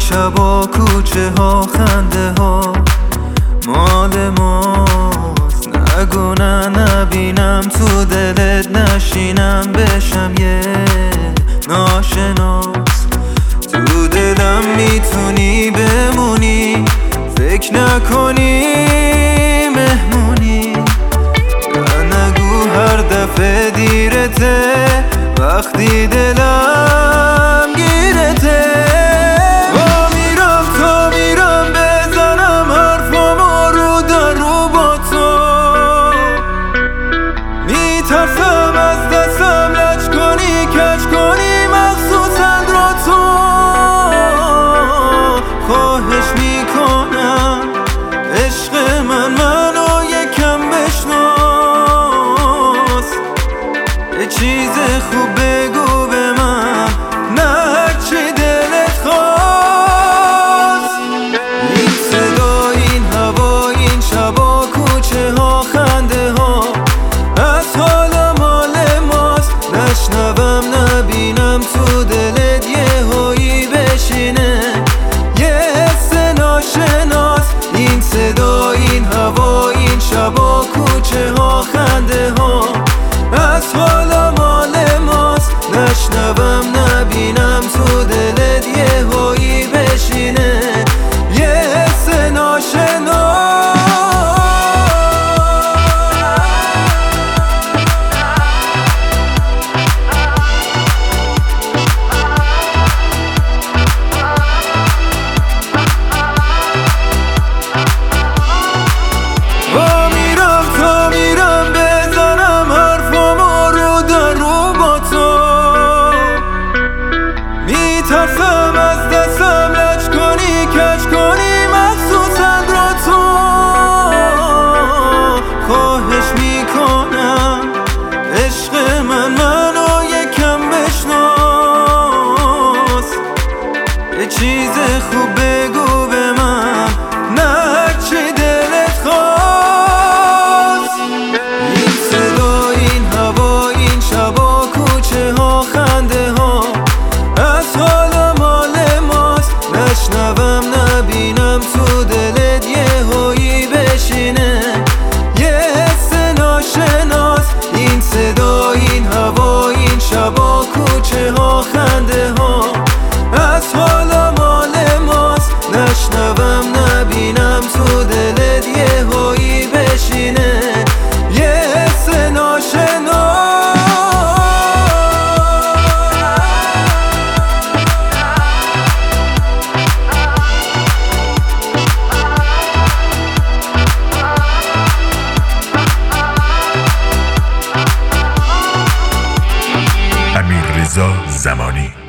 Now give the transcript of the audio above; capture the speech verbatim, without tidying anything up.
شبا کوچه ها خنده ها مال ماست. نگو نه نبینم تو دلت نشینم بشم یه ناشناس. تو دلم میتونی بمونی فکر نکنی مهمونی. نگو هر دفعه دیرته وقتی دلم گیرته. با میرم تا میرم بزنم حرفامو رو در رو با تو. میترسم از دستم لج کنی کج کنی مخصوصا رو تو. خواهش میکنم عشق من منو یکم بشناس. یه چیز خوب بگو به من نه هرچی دلت خواست. این صدا این هوا این شبا کوچه ها خنده ها از حال مال ماست. نشنوم نبینم تو دلت یه هایی بشینه یه حس ناشناس. این صدا این هوا این شبا کوچه ها خنده ها از حال مال ماست. نشنوم نبینم تو دلت یه هایی بشینه یه حس ناشناس. میترسم از دستم لج کنی کج کنی مخصوصا رو تو. خواهش میکنم عشق من منو یکم بشناس. یه چیز خوب بگو به من نه هرچی دلت خواست. این صدا این هوا این شبا کوچه ها خنده ها از حال مال ماست. نشنوم نبینم تو دلت یه هایی بشینه یه حس ناشناس. این صدا این هوا این شبا کوچه ها خنده ها از حال مال ماست. نشنوم نبینم تو دلت یه هایی بشینه یه حس ناشناس. امیررضا زمانی